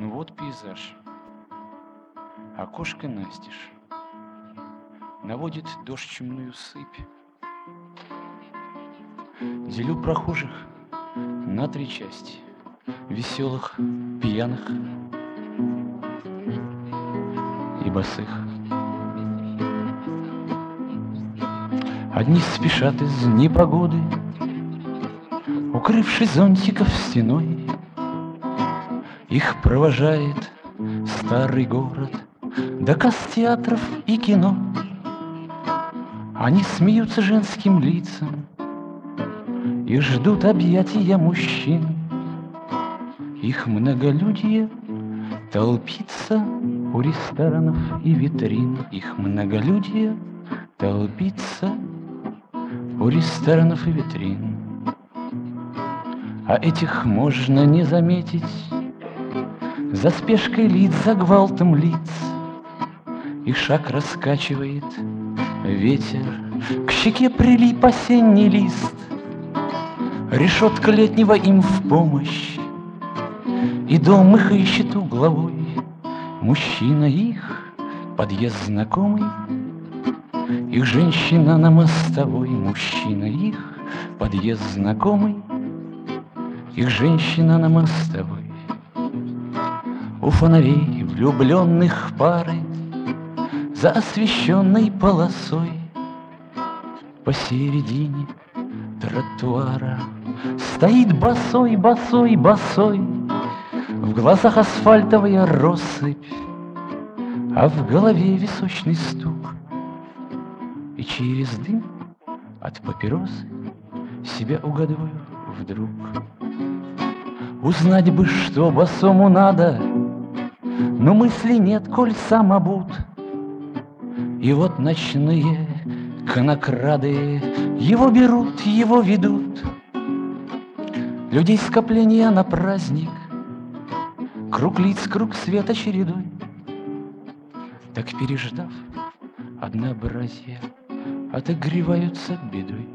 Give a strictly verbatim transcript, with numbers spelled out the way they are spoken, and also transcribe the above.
Ну вот пейзаж. Окошко настежь. Наводит дождь чумную сыпь. Делю прохожих на три части: веселых, пьяных и босых. Одни спешат из непогоды, укрывшись зонтиков стеной. Их провожает старый город, доказ театров и кино. Они смеются женским лицам и ждут объятия мужчин. Их многолюдие толпится у ресторанов и витрин. Их многолюдие толпится у ресторанов и витрин. А этих можно не заметить за спешкой лиц, за гвалтом лиц. И шаг раскачивает ветер, к щеке прилип осенний лист. Решетка летнего им в помощь, и дом их ищет угловой. Мужчина их, подъезд знакомый, их женщина на мостовой. Мужчина их, подъезд знакомый, их женщина на мостовой. У фонарей влюбленных пары за освещенной полосой посередине тротуара стоит босой, босой, босой. В глазах асфальтовая россыпь, а в голове височный стук. И через дым от папиросы себя угадываю вдруг. Узнать бы, что босому надо, но мысли нет, коль сам обут. И вот ночные конокрады его берут, его ведут. Людей скопления на праздник, круг лиц, круг света чередой. Так переждав однообразие, отогреваются бедой.